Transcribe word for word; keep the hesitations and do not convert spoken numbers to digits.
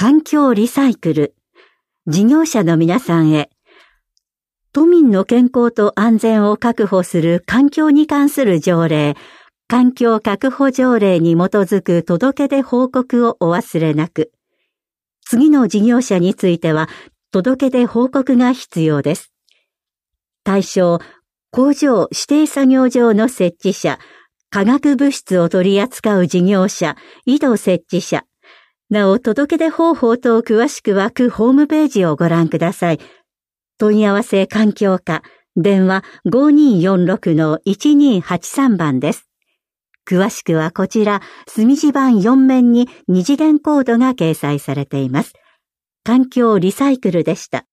環境リサイクル。事業者の皆さんへ。都民の健康と安全を確保する環境に関する条例、環境確保条例に基づく届け出報告をお忘れなく。次の事業者については、届け出報告が必要です。対象、工場指定作業場の設置者、化学物質を取り扱う事業者、井戸設置者。なお、届け出方法等詳しくは区ホームページをご覧ください。問い合わせ環境課、電話 ごにーよんろくのいちにーはちさん 番です。詳しくはこちら、墨字盤よん面に二次元コードが掲載されています。環境リサイクルでした。